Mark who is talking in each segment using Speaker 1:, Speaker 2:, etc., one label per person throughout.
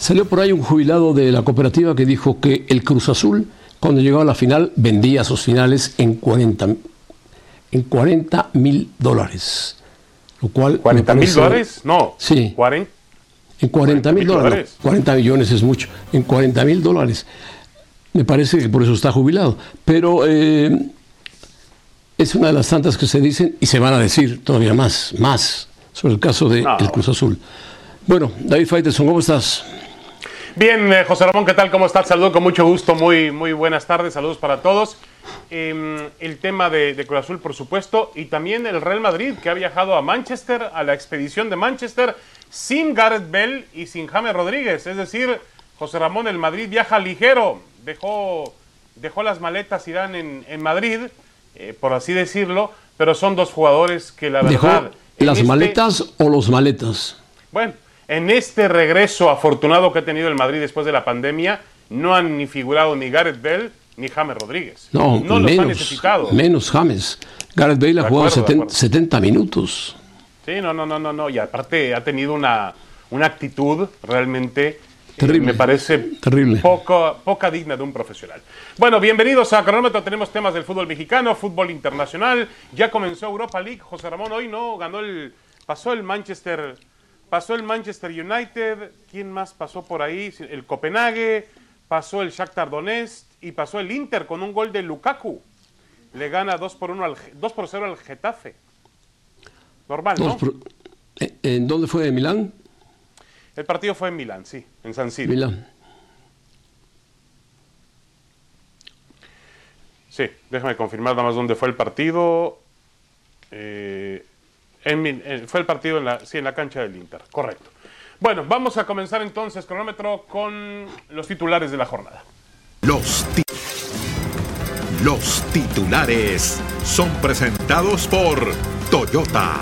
Speaker 1: Salió por ahí un jubilado de la cooperativa que dijo que el Cruz Azul, cuando llegaba a la final, vendía sus finales en $40,000. Lo cual
Speaker 2: ¿$40,000? No.
Speaker 1: Sí.
Speaker 2: 40.
Speaker 1: En $40,000. 40 millones es mucho. En $40,000. Me parece que por eso está jubilado. Pero es una de las tantas que se dicen y se van a decir todavía más sobre el caso del Cruz Azul. Bueno, David Faitelson, ¿cómo estás?
Speaker 2: Bien, José Ramón, ¿qué tal? ¿Cómo estás? Saludo con mucho gusto, muy buenas tardes, saludos para todos. El tema de Cruz Azul, por supuesto, y también el Real Madrid, que ha viajado a Manchester, a la expedición de Manchester, sin Gareth Bale y sin James Rodríguez. Es decir, José Ramón, el Madrid viaja ligero, dejó las maletas Zidane en Madrid, por así decirlo, pero son dos jugadores que la verdad...
Speaker 1: ¿Dejó las maletas o los maletas?
Speaker 2: Bueno, en este regreso afortunado que ha tenido el Madrid después de la pandemia, no han ni figurado ni Gareth Bale ni James Rodríguez.
Speaker 1: No
Speaker 2: los han necesitado.
Speaker 1: Menos James. Gareth Bale ha jugado 70 minutos.
Speaker 2: Sí, no. Y aparte ha tenido una actitud realmente...
Speaker 1: Terrible.
Speaker 2: Me parece
Speaker 1: terrible.
Speaker 2: Poca digna de un profesional. Bueno, bienvenidos a Cronómetro. Tenemos temas del fútbol mexicano, fútbol internacional. Ya comenzó Europa League. José Ramón hoy no ganó pasó el Manchester United. ¿Quién más pasó por ahí? El Copenhague, pasó el Shakhtar Donetsk y pasó el Inter con un gol de Lukaku. Le gana 2-0 al Getafe. Normal, ¿no?
Speaker 1: ¿En dónde fue? ¿En Milán?
Speaker 2: El partido fue en Milán, sí, en San Siro.
Speaker 1: Milán.
Speaker 2: Sí, déjame confirmar nada más dónde fue el partido. Fue el partido en la cancha del Inter, correcto. Bueno, vamos a comenzar entonces, cronómetro, con los titulares de la jornada.
Speaker 3: Los titulares son presentados por Toyota.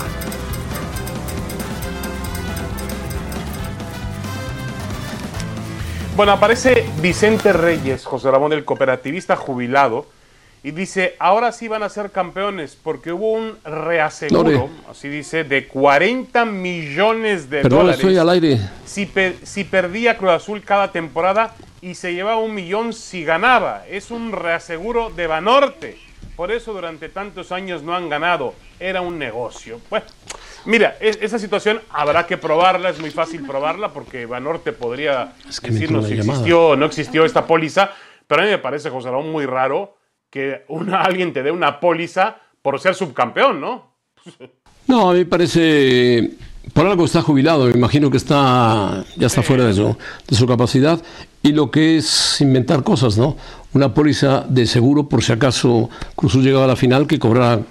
Speaker 2: Bueno, aparece Vicente Reyes, José Ramón, el cooperativista jubilado, y dice, ahora sí van a ser campeones, porque hubo un reaseguro, así dice, de $40 millones dólares.
Speaker 1: Estoy al aire.
Speaker 2: Si perdía Cruz Azul cada temporada y se llevaba $1 millón si ganaba. Es un reaseguro de Banorte. Por eso durante tantos años no han ganado. Era un negocio. Bueno, mira, esa situación habrá que probarla. Es muy fácil probarla porque Banorte podría decirnos si existió o no existió esta póliza. Pero a mí me parece, José Ramón, muy raro que alguien te dé una póliza por ser subcampeón, ¿no?
Speaker 1: No, a mí me parece... Por algo está jubilado, me imagino que ya está fuera de su capacidad. Y lo que es inventar cosas, ¿no? Una póliza de seguro por si acaso Cruz Azul llegaba a la final que cobrara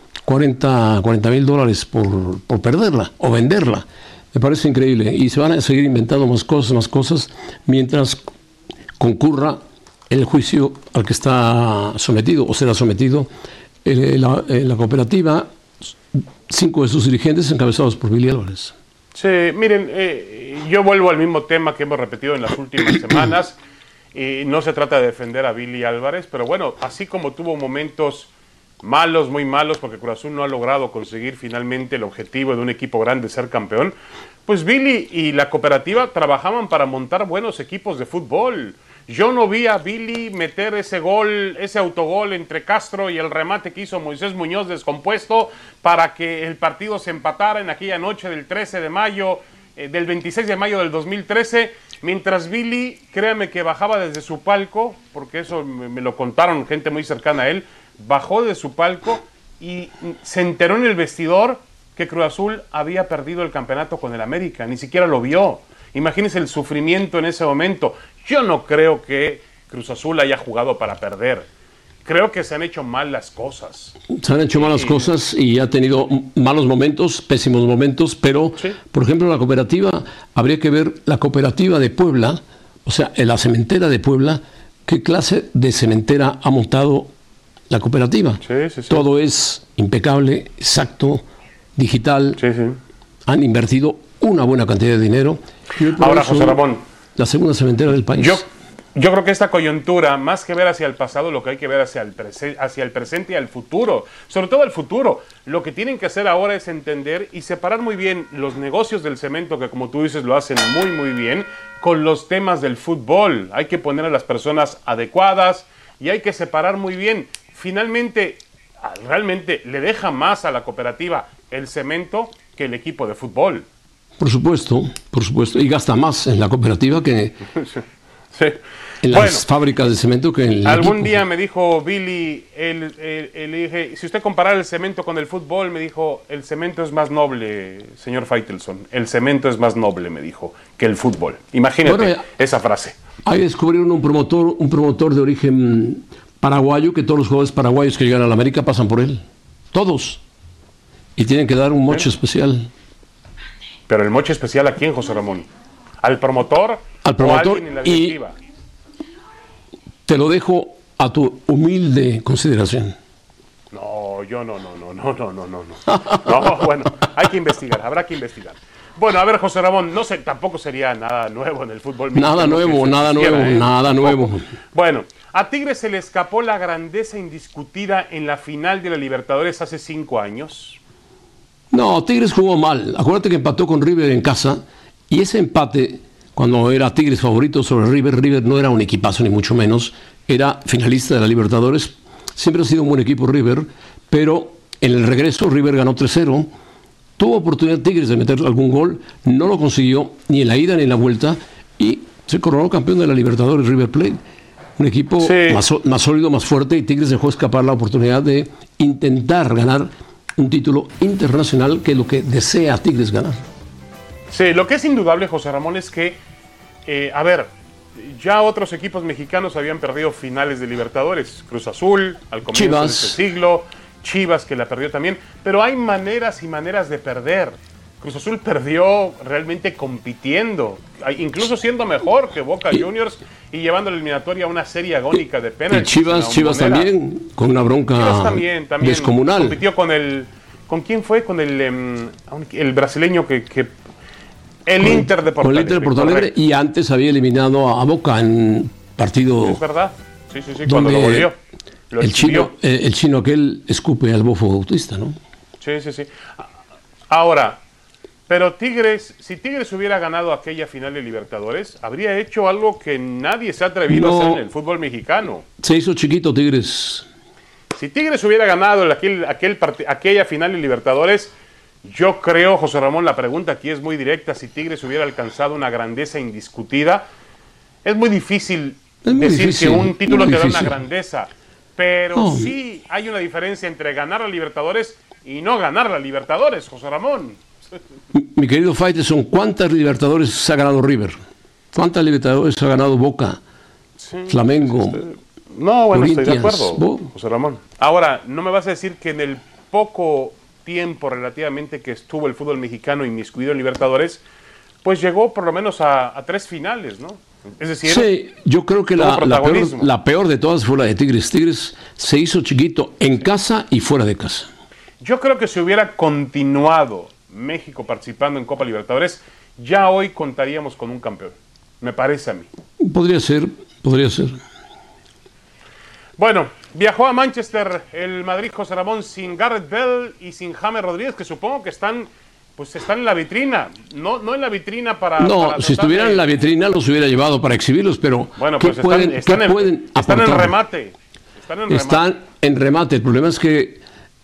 Speaker 1: $40,000 por perderla o venderla. Me parece increíble. Y se van a seguir inventando más cosas, mientras concurra el juicio al que está sometido o será sometido la cooperativa. 5 de sus dirigentes encabezados por Billy Álvarez.
Speaker 2: Sí, miren, yo vuelvo al mismo tema que hemos repetido en las últimas semanas. No se trata de defender a Billy Álvarez, pero bueno, así como tuvo momentos malos, muy malos, porque Cruz Azul no ha logrado conseguir finalmente el objetivo de un equipo grande, ser campeón, pues Billy y la cooperativa trabajaban para montar buenos equipos de fútbol. Yo no vi a Billy meter ese autogol entre Castro y el remate que hizo Moisés Muñoz descompuesto para que el partido se empatara en aquella noche del 26 de mayo del 2013, mientras Billy, créame que bajaba desde su palco, porque eso me lo contaron gente muy cercana a él, bajó de su palco y se enteró en el vestidor que Cruz Azul había perdido el campeonato con el América, ni siquiera lo vio. Imagínense el sufrimiento en ese momento. Yo no creo que Cruz Azul haya jugado para perder. Creo que se han hecho mal las cosas. Se han hecho malas cosas
Speaker 1: y ha tenido malos momentos, pésimos momentos, pero, ¿sí? Por ejemplo, la cooperativa, habría que ver la cooperativa de Puebla, o sea, en la cementera de Puebla, qué clase de cementera ha montado la cooperativa. Sí. Todo es impecable, exacto, digital. Sí. Han invertido una buena cantidad de dinero.
Speaker 2: Ahora, José Ramón,
Speaker 1: la segunda cementera del país.
Speaker 2: Yo creo que esta coyuntura, más que ver hacia el pasado, lo que hay que ver hacia el presente y al futuro, sobre todo al futuro. Lo que tienen que hacer ahora es entender y separar muy bien los negocios del cemento, que como tú dices lo hacen muy muy bien, con los temas del fútbol. Hay que poner a las personas adecuadas y hay que separar muy bien. Finalmente, realmente le deja más a la cooperativa el cemento que el equipo de fútbol.
Speaker 1: Por supuesto, y gasta más en la cooperativa que
Speaker 2: sí.
Speaker 1: En las fábricas de cemento que en el
Speaker 2: algún
Speaker 1: equipo.
Speaker 2: día me dijo Billy, le dije, si usted comparara el cemento con el fútbol, me dijo, el cemento es más noble, señor Faitelson, el cemento es más noble, me dijo, que el fútbol. Imagínate esa frase.
Speaker 1: Ahí descubrieron un promotor de origen paraguayo, que todos los jugadores paraguayos que llegan a la América pasan por él. Todos. Y tienen que dar un moche especial.
Speaker 2: Pero el moche especial, ¿a quién, José Ramón? ¿Al promotor o a alguien en la directiva?
Speaker 1: Te lo dejo a tu humilde consideración.
Speaker 2: No, yo no. No, bueno, hay que investigar, habrá que investigar. Bueno, a ver, José Ramón, no sé, tampoco sería nada nuevo en el fútbol mexicano.
Speaker 1: Nada nuevo.
Speaker 2: Bueno, a Tigres se le escapó la grandeza indiscutida en la final de la Libertadores hace 5 años.
Speaker 1: No, Tigres jugó mal. Acuérdate que empató con River en casa y ese empate, cuando era Tigres favorito sobre River no era un equipazo ni mucho menos, era finalista de la Libertadores. Siempre ha sido un buen equipo River, pero en el regreso River ganó 3-0. Tuvo oportunidad Tigres de meter algún gol, no lo consiguió ni en la ida ni en la vuelta y se coronó campeón de la Libertadores River Plate. Un equipo más sólido, más fuerte, y Tigres dejó escapar la oportunidad de intentar ganar un título internacional, que es lo que desea Tigres ganar.
Speaker 2: Sí, lo que es indudable, José Ramón, es que, ya otros equipos mexicanos habían perdido finales de Libertadores. Cruz Azul, al comienzo de este siglo, Chivas, que la perdió también, pero hay maneras y maneras de perder. Cruz Azul perdió realmente compitiendo, incluso siendo mejor que Boca Juniors y llevando la eliminatoria a una serie agónica de penaltis.
Speaker 1: Y Chivas también, con una bronca
Speaker 2: también
Speaker 1: descomunal.
Speaker 2: Compitió ¿con quién fue? Con el brasileño el Inter de Porto Alegre.
Speaker 1: Con el Inter de Porto Alegre, y antes había eliminado a Boca en partido.
Speaker 2: Es verdad, sí, cuando lo volvió.
Speaker 1: El chino aquel escupe al Bofo Bautista, ¿no?
Speaker 2: Sí. Ahora, pero si Tigres hubiera ganado aquella final de Libertadores, habría hecho algo que nadie se ha atrevido a hacer en el fútbol mexicano.
Speaker 1: Se hizo chiquito Tigres.
Speaker 2: Si Tigres hubiera ganado aquella final de Libertadores, yo creo, José Ramón, la pregunta aquí es muy directa. Si Tigres hubiera alcanzado una grandeza indiscutida, es muy difícil decir que un título te da una grandeza. Pero sí hay una diferencia entre ganar la Libertadores y no ganar la Libertadores, José Ramón.
Speaker 1: Mi querido Faitelson, ¿cuántas Libertadores ha ganado River? ¿Cuántas Libertadores ha ganado Boca? Flamengo.
Speaker 2: No, bueno, estoy de acuerdo, José Ramón. Ahora, no me vas a decir que en el poco tiempo relativamente que estuvo el fútbol mexicano inmiscuido en Libertadores, pues llegó por lo menos a 3 finales, ¿no? Es decir,
Speaker 1: sí, yo creo que la peor de todas fue la de Tigres. Tigres se hizo chiquito en casa y fuera de casa.
Speaker 2: Yo creo que si hubiera continuado México participando en Copa Libertadores, ya hoy contaríamos con un campeón. Me parece a mí.
Speaker 1: Podría ser.
Speaker 2: Bueno, viajó a Manchester el Madrid, José Ramón, sin Gareth Bale y sin James Rodríguez, que supongo que están en la vitrina. No en la vitrina para...
Speaker 1: No, si estuvieran en la vitrina los hubiera llevado para exhibirlos, pero
Speaker 2: bueno, pues están en remate.
Speaker 1: Están en remate. El problema es que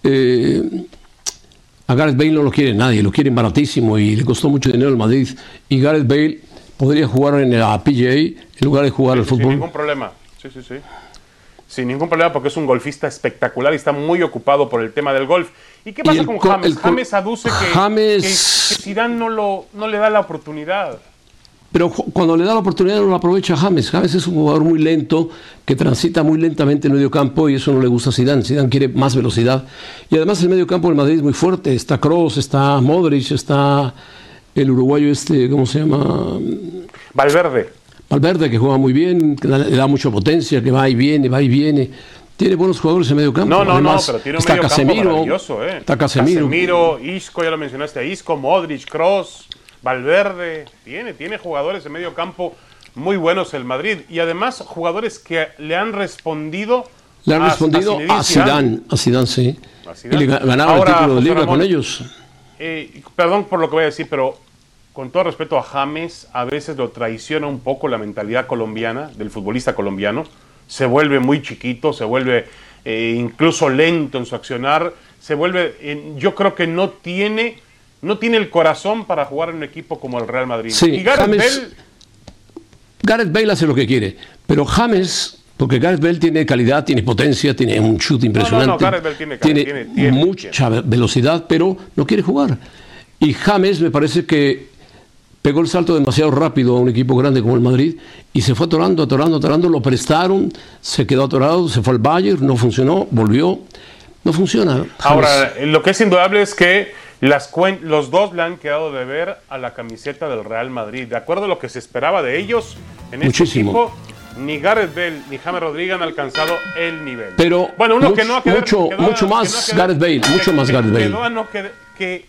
Speaker 1: a Gareth Bale no lo quiere nadie, lo quieren baratísimo y le costó mucho dinero al Madrid. Y Gareth Bale podría jugar en la PGA en lugar de jugar al fútbol.
Speaker 2: Sin ningún problema. Sí. Sin ningún problema, porque es un golfista espectacular y está muy ocupado por el tema del golf. ¿Y qué pasa con James? James aduce que Zidane no le da la oportunidad.
Speaker 1: Pero cuando le da la oportunidad no lo aprovecha James. James es un jugador muy lento, que transita muy lentamente el medio campo, y eso no le gusta a Zidane. Zidane quiere más velocidad. Y además el medio campo del Madrid es muy fuerte. Está Kroos, está Modric, está el uruguayo ¿cómo se llama? Valverde, que juega muy bien, que le da mucha potencia, que va y viene. Tiene buenos jugadores en medio campo.
Speaker 2: Además, pero tiene un medio campo maravilloso.
Speaker 1: Está Casemiro,
Speaker 2: Isco, ya lo mencionaste, Isco, Modric, Kroos, Valverde. Tiene jugadores en medio campo muy buenos el Madrid. Y además jugadores que le han respondido
Speaker 1: a Zidane, sí. Y le ganaron el título de Liga con ellos.
Speaker 2: Perdón por lo que voy a decir, pero con todo respeto a James, a veces lo traiciona un poco la mentalidad colombiana, del futbolista colombiano. Se vuelve muy chiquito, se vuelve incluso lento en su accionar. Se vuelve, yo creo que no tiene el corazón para jugar en un equipo como el Real Madrid.
Speaker 1: Sí,
Speaker 2: y
Speaker 1: Gareth Bale hace lo que quiere, pero James, porque Gareth Bale tiene calidad, tiene potencia, tiene un chute impresionante,
Speaker 2: Gareth Bale
Speaker 1: tiene mucha velocidad, pero no quiere jugar. Y James me parece que pegó el salto demasiado rápido a un equipo grande como el Madrid y se fue atorando, lo prestaron, se quedó atorado, se fue al Bayern, no funcionó, volvió, no funciona. James.
Speaker 2: Ahora, lo que es indudable es que los dos le han quedado de ver a la camiseta del Real Madrid. De acuerdo a lo que se esperaba de ellos en este equipo, ni Gareth Bale ni James Rodríguez han alcanzado el nivel.
Speaker 1: Pero
Speaker 2: bueno, uno que
Speaker 1: mucho más Gareth Bale.
Speaker 2: Que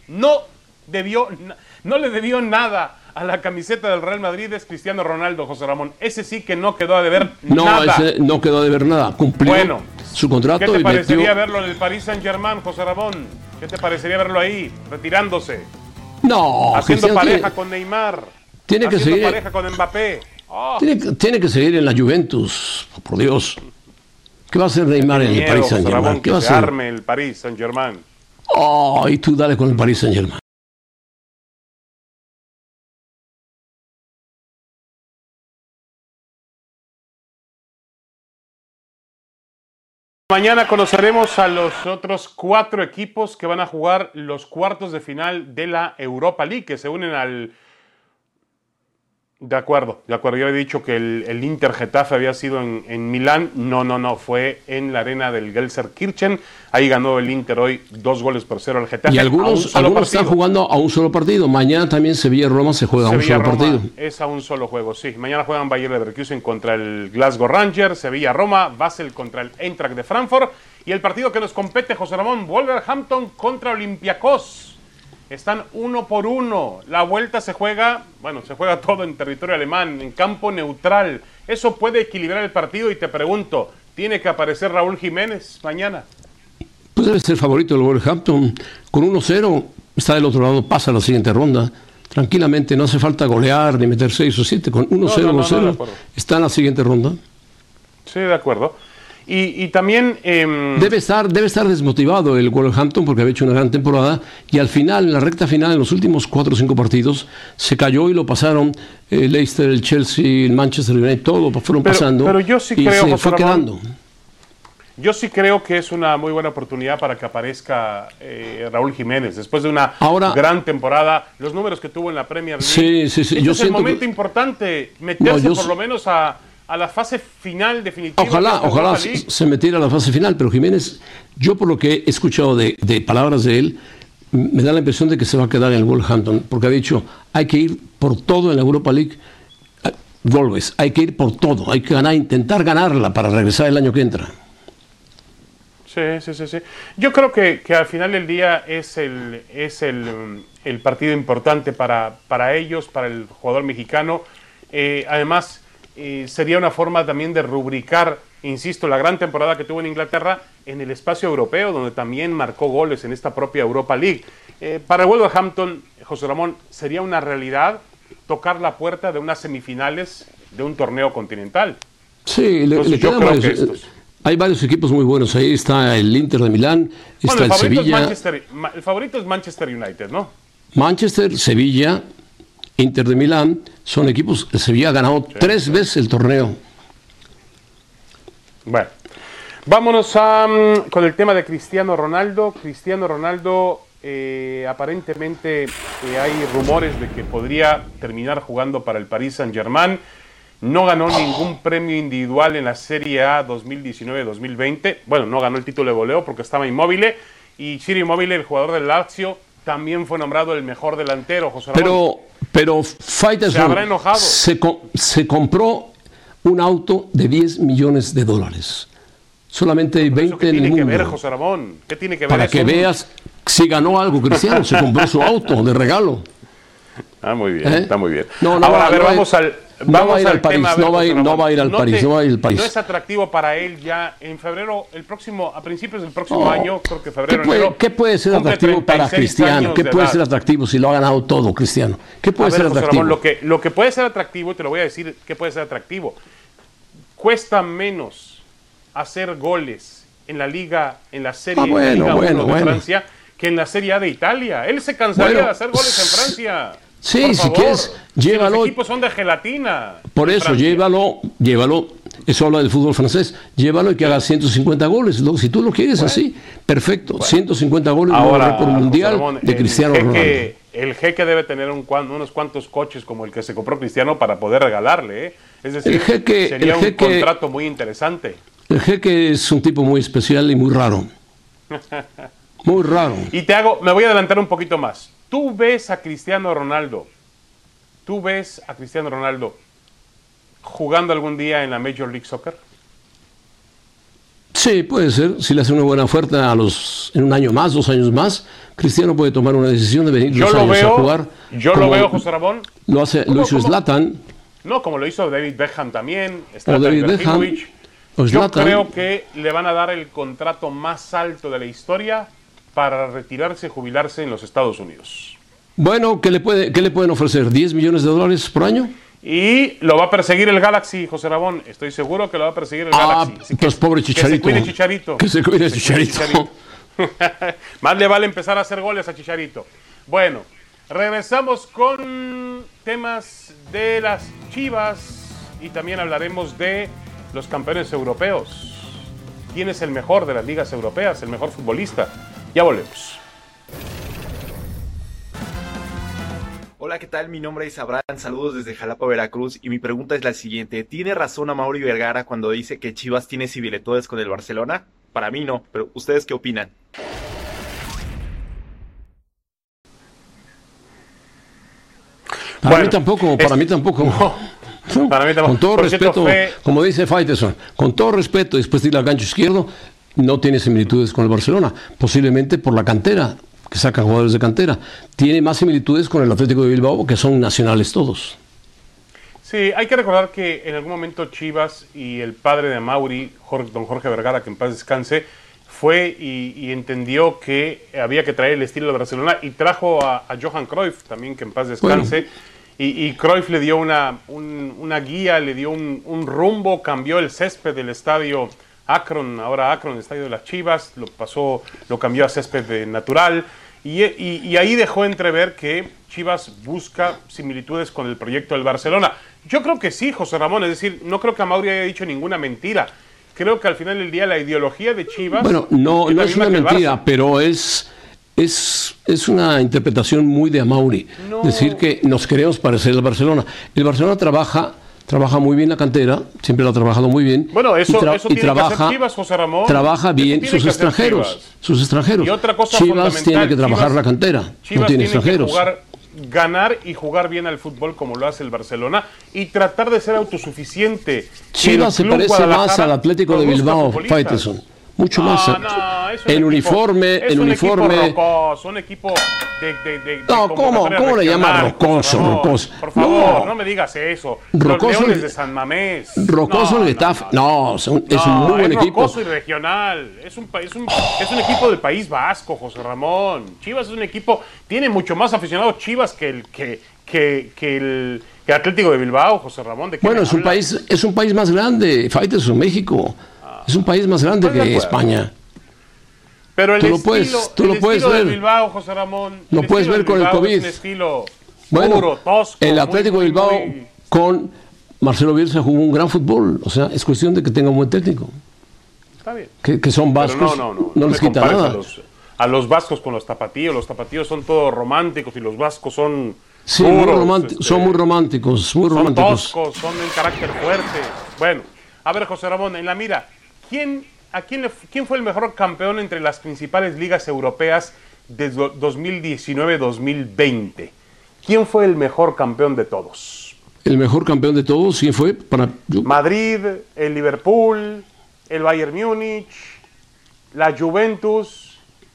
Speaker 2: no le debió nada a la camiseta del Real Madrid es Cristiano Ronaldo, José Ramón. Ese sí que no quedó a deber nada.
Speaker 1: No, ese no quedó a deber nada. Cumplió su contrato.
Speaker 2: ¿Qué te parecería verlo en el Paris Saint-Germain, José Ramón? ¿Qué te parecería verlo ahí, retirándose?
Speaker 1: No,
Speaker 2: haciendo pareja con Neymar.
Speaker 1: Tiene que seguir
Speaker 2: pareja con Mbappé.
Speaker 1: Tiene que seguir en la Juventus, por Dios. ¿Qué va a hacer Neymar en el Paris Saint-Germain?
Speaker 2: ¿Qué va a hacer? Arme el Paris Saint-Germain.
Speaker 1: Y tú dale con el Paris Saint-Germain.
Speaker 2: Mañana conoceremos a los otros 4 equipos que van a jugar los cuartos de final de la Europa League, que se unen al... De acuerdo, yo había dicho que el Inter Getafe había sido en Milán. No, fue en la arena del Gelsenkirchen. Ahí ganó el Inter hoy 2-0 al Getafe.
Speaker 1: Y algunos están jugando a un solo partido. Mañana también Sevilla-Roma se juega a un solo partido.
Speaker 2: Es a un solo juego, sí. Mañana juegan Bayer Leverkusen contra el Glasgow Rangers, Sevilla-Roma, Basel contra el Eintracht de Frankfurt. Y el partido que nos compete, José Ramón, Wolverhampton contra Olympiacos. Están 1-1. La vuelta se juega todo en territorio alemán, en campo neutral. Eso puede equilibrar el partido y te pregunto, ¿tiene que aparecer Raúl Jiménez mañana?
Speaker 1: Pues debe ser favorito del Wolverhampton. Con 1-0 está del otro lado, pasa a la siguiente ronda. Tranquilamente, no hace falta golear ni meter 6 o 7. Con 1-0 está en la siguiente ronda.
Speaker 2: Sí, de acuerdo. Y también...
Speaker 1: Debe estar desmotivado el Wolverhampton porque había hecho una gran temporada y al final, en la recta final, en los últimos 4 o 5 partidos, se cayó y lo pasaron el Leicester, el Chelsea, el Manchester United, todo fueron pasando.
Speaker 2: Pero yo sí creo,
Speaker 1: se fue quedando.
Speaker 2: Yo sí creo que es una muy buena oportunidad para que aparezca Raúl Jiménez. Después de una gran temporada, los números que tuvo en la Premier League.
Speaker 1: Sí.
Speaker 2: Es el momento importante, meterse por lo menos a la fase final definitiva.
Speaker 1: Ojalá se metiera a la fase final, pero Jiménez, yo por lo que he escuchado de palabras de él, me da la impresión de que se va a quedar en el Wolverhampton, porque ha dicho, hay que ir por todo en la Europa League. Wolves, hay que ir por todo, hay que intentar ganarla para regresar el año que entra.
Speaker 2: Sí. Yo creo que al final del día es el partido importante para ellos, para el jugador mexicano. Además, sería una forma también de rubricar, insisto, la gran temporada que tuvo en Inglaterra en el espacio europeo, donde también marcó goles en esta propia Europa League. Para el Wolverhampton, José Ramón, sería una realidad tocar la puerta de unas semifinales de un torneo continental.
Speaker 1: Sí, le quedan varios. Hay varios equipos muy buenos. Ahí está el Inter de Milán, está el Sevilla.
Speaker 2: El favorito es Manchester United, ¿no?
Speaker 1: Manchester, Sevilla, Inter de Milán, son equipos. El Sevilla ha ganado 3 veces el torneo.
Speaker 2: Bueno, vámonos con el tema de Cristiano Ronaldo. Cristiano Ronaldo, aparentemente hay rumores de que podría terminar jugando para el Paris Saint-Germain. No ganó ningún premio individual en la Serie A 2019-2020. Bueno, no ganó el título de goleo porque estaba Immobile. Y Ciro Immobile, el jugador del Lazio, también fue nombrado el mejor delantero, José Ramón.
Speaker 1: Pero Faitelson
Speaker 2: se habrá enojado.
Speaker 1: Se compró un auto de $10 millones. Solamente hay 20 en el mundo.
Speaker 2: ¿Qué tiene que ver, José Ramón? ¿Qué tiene que ver
Speaker 1: Para
Speaker 2: eso?
Speaker 1: que veas si ganó algo Cristiano. Se compró su auto de regalo.
Speaker 2: Muy bien, está muy bien.
Speaker 1: Ahora, a ver, No va a ir al París, no va a ir al París, no va a ir al París.
Speaker 2: No es atractivo para él ya en febrero, a principios del próximo año, creo que febrero.
Speaker 1: ¿Qué puede ser atractivo para Cristiano? ¿Qué puede ser atractivo si lo ha ganado todo, Cristiano? ¿Qué puede ser atractivo?
Speaker 2: Ramón, lo que puede ser atractivo, te lo voy a decir, ¿qué puede ser atractivo? Cuesta menos hacer goles en la Liga, en la Serie Liga 1 de Francia, que en la Serie A de Italia. Él se cansaría de hacer goles en Francia.
Speaker 1: Sí,
Speaker 2: por
Speaker 1: si
Speaker 2: favor.
Speaker 1: quieres, llévalo.
Speaker 2: Los equipos son de gelatina.
Speaker 1: Por eso, llévalo. Eso habla del fútbol francés. Llévalo y que haga 150 goles. Si tú lo quieres así, perfecto. 150 goles,
Speaker 2: ahora,
Speaker 1: récord mundial
Speaker 2: Ramón,
Speaker 1: de Cristiano Ronaldo.
Speaker 2: El jeque debe tener unos cuantos coches como el que se compró Cristiano para poder regalarle. Es decir, sería un contrato muy interesante.
Speaker 1: El jeque es un tipo muy especial y muy raro. Muy raro.
Speaker 2: Y me voy a adelantar un poquito más. ¿Tú ves a Cristiano Ronaldo jugando algún día en la Major League Soccer?
Speaker 1: Sí, puede ser. Si le hace una buena oferta en un año más, 2 años más, Cristiano puede tomar una decisión de venir 2 años a jugar.
Speaker 2: Yo lo veo, José Ramón.
Speaker 1: Lo hizo Zlatan.
Speaker 2: No, como lo hizo David Beckham también.
Speaker 1: O David Beckham.
Speaker 2: Yo creo que le van a dar el contrato más alto de la historia para retirarse y jubilarse en los Estados Unidos.
Speaker 1: Bueno, ¿qué le pueden ofrecer? ¿$10 millones por año?
Speaker 2: Y lo va a perseguir el Galaxy, José Ramón. Estoy seguro que lo va a perseguir el Galaxy.
Speaker 1: Pues pobre Chicharito.
Speaker 2: Que se cuide Chicharito.
Speaker 1: Chicharito.
Speaker 2: Más le vale empezar a hacer goles a Chicharito. Bueno, regresamos con temas de las Chivas y también hablaremos de los campeones europeos. ¿Quién es el mejor de las ligas europeas? El mejor futbolista. Ya volvemos.
Speaker 4: Hola, ¿qué tal? Mi nombre es Abraham, saludos desde Jalapa, Veracruz, y mi pregunta es la siguiente. ¿Tiene razón Amaury Vergara cuando dice que Chivas tiene similitudes con el Barcelona? Para mí no, pero ¿ustedes qué opinan?
Speaker 1: Para mí tampoco.
Speaker 2: Para mí tampoco.
Speaker 1: Con todo respeto, como dice Faitelson, con todo respeto, después de ir al gancho izquierdo, no tiene similitudes con el Barcelona, posiblemente por la cantera, que saca jugadores de cantera. Tiene más similitudes con el Atlético de Bilbao, que son nacionales todos.
Speaker 2: Sí, hay que recordar que en algún momento Chivas y el padre de Amaury, don Jorge Vergara, que en paz descanse, fue y entendió que había que traer el estilo de Barcelona y trajo a Johan Cruyff, también que en paz descanse. Bueno. Y Cruyff le dio una guía, le dio un rumbo, cambió el césped del estadio Akron, ahora Akron, el estadio de las Chivas, lo cambió a césped natural, y ahí dejó entrever que Chivas busca similitudes con el proyecto del Barcelona. Yo creo que sí, José Ramón, es decir, no creo que Amaury haya dicho ninguna mentira. Creo que al final del día la ideología de Chivas...
Speaker 1: Bueno, no es una mentira, pero es una interpretación muy de Amaury. No. Decir que nos queremos parecer al Barcelona. El Barcelona trabaja muy bien la cantera, siempre lo ha trabajado muy bien.
Speaker 2: Bueno, eso tiene que hacer Chivas, José Ramón.
Speaker 1: Trabaja bien sus extranjeros.
Speaker 2: Y otra cosa
Speaker 1: Chivas tiene que trabajar la cantera,
Speaker 2: Chivas
Speaker 1: no tiene extranjeros.
Speaker 2: Ganar y jugar bien al fútbol como lo hace el Barcelona y tratar de ser autosuficiente.
Speaker 1: Chivas se parece más al Atlético de Bilbao, Faitelson. Mucho más. En uniforme.
Speaker 2: Un equipo de
Speaker 1: ¿cómo le llaman rocoso?
Speaker 2: Por favor, no me digas eso.
Speaker 1: Rocoso,
Speaker 2: los Leones de San Mamés.
Speaker 1: Rocoso el Getafe. Es un muy buen equipo.
Speaker 2: Rocoso y regional. Es un equipo del País Vasco, José Ramón. Chivas es un equipo, tiene mucho más aficionados Chivas que el Atlético de Bilbao, José Ramón.
Speaker 1: Bueno, es un país más grande, Faitelson, México. Es un país más grande que España.
Speaker 2: Pero el
Speaker 1: tú lo puedes ver.
Speaker 2: De Bilbao, José Ramón,
Speaker 1: lo puedes ver con el COVID.
Speaker 2: Es un estilo
Speaker 1: puro,
Speaker 2: tosco,
Speaker 1: el Atlético de Bilbao con Marcelo Bielsa jugó un gran fútbol. O sea, es cuestión de que tenga un buen técnico.
Speaker 2: Está bien.
Speaker 1: Que son vascos. No les quita nada.
Speaker 2: A los vascos con los tapatíos. Los tapatíos son todos románticos y los vascos son...
Speaker 1: Sí,
Speaker 2: puros,
Speaker 1: son muy románticos.
Speaker 2: Son toscos, son de carácter fuerte. Bueno, a ver, José Ramón, en la mira... ¿Quién fue el mejor campeón entre las principales ligas europeas de 2019-2020? ¿Quién fue el mejor campeón de todos?
Speaker 1: ¿El mejor campeón de todos? ¿Quién fue?
Speaker 2: Madrid, el Liverpool, el Bayern Múnich, la Juventus.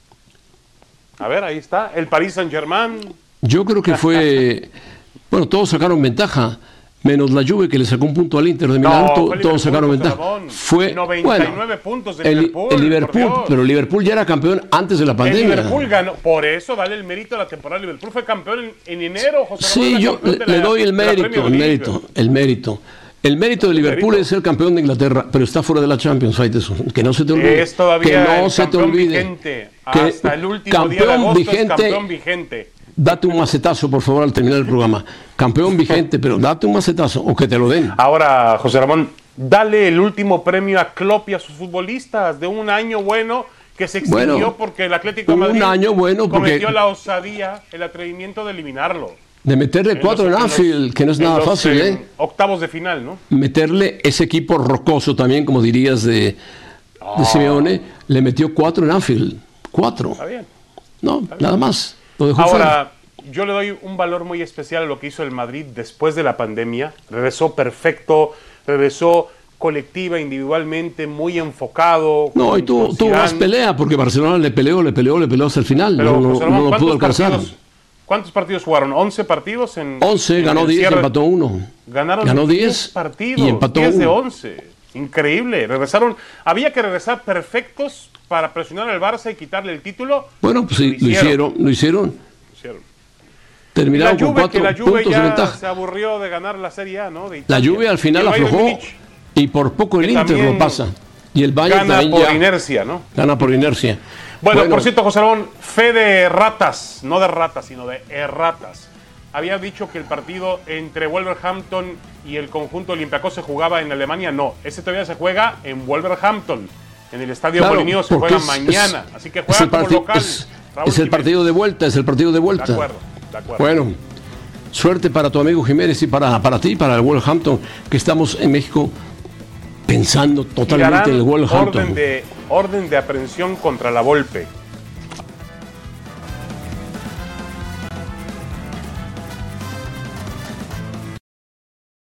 Speaker 2: A ver, ahí está. El Paris Saint-Germain.
Speaker 1: Yo creo que fue... Bueno, todos sacaron ventaja. menos la Juve que le sacó un punto al Inter de Milán, todos sacaron ventaja.
Speaker 2: Fue 99 puntos de Liverpool.
Speaker 1: El Liverpool, pero Liverpool ya era campeón antes de la pandemia.
Speaker 2: El Liverpool ganó, por eso dale el mérito a la temporada. Liverpool fue campeón en enero, José Ramón.
Speaker 1: Sí, yo le doy el mérito. El mérito de Liverpool es ser campeón de Inglaterra, pero está fuera de la Champions, que no se te olvide.
Speaker 2: Es todavía
Speaker 1: que no se te olvide.
Speaker 2: Vigente. Hasta el último día de agosto es campeón vigente.
Speaker 1: Date un macetazo, por favor, al terminar el programa. Campeón vigente, pero date un macetazo o que te lo den.
Speaker 2: Ahora, José Ramón, dale el último premio a Klopp y a sus futbolistas de un año bueno que se extinguió porque el Atlético de Madrid cometió la osadía, el atrevimiento de eliminarlo.
Speaker 1: De meterle 4 en Anfield, que no es nada fácil,
Speaker 2: octavos de final, ¿no?
Speaker 1: Meterle ese equipo rocoso también, como dirías, de Simeone, le metió 4 en Anfield. 4.
Speaker 2: Está bien.
Speaker 1: No, está bien. Nada más. Lo dejó
Speaker 2: Ahora, yo le doy un valor muy especial a lo que hizo el Madrid después de la pandemia. Regresó perfecto, regresó colectiva, individualmente, muy enfocado.
Speaker 1: No, y tuvo más pelea, porque Barcelona le peleó hasta el final.
Speaker 2: Pero,
Speaker 1: no pudo alcanzar.
Speaker 2: ¿Cuántos partidos jugaron? ¿11 partidos?
Speaker 1: 11, ganó 10 y empató 1.
Speaker 2: Ganó 10 partidos
Speaker 1: y empató
Speaker 2: 10 de
Speaker 1: 1.
Speaker 2: 11. Increíble. Regresaron. Había que regresar perfectos para presionar al Barça y quitarle el título.
Speaker 1: Bueno, pues sí, lo hicieron. Terminaron con 4 puntos de ventaja.
Speaker 2: Se aburrió de ganar la Serie A, ¿no?
Speaker 1: La Juve al final aflojó y por poco el Inter lo pasa. Y el Bayern
Speaker 2: gana por inercia, ¿no?
Speaker 1: Gana por inercia.
Speaker 2: Bueno, por cierto, José Ramón, fe de ratas, no de ratas, sino de erratas. Había dicho que el partido entre Wolverhampton y el conjunto Olympiacos se jugaba en Alemania. No, ese todavía se juega en Wolverhampton, en el estadio Molineux, se juega mañana. Así que juega como local.
Speaker 1: Es el partido de vuelta, De
Speaker 2: acuerdo.
Speaker 1: Bueno, suerte para tu amigo Jiménez y para ti, para el Wolverhampton, que estamos en México pensando totalmente en el Wolverhampton.
Speaker 2: Orden de aprehensión contra la Volpe.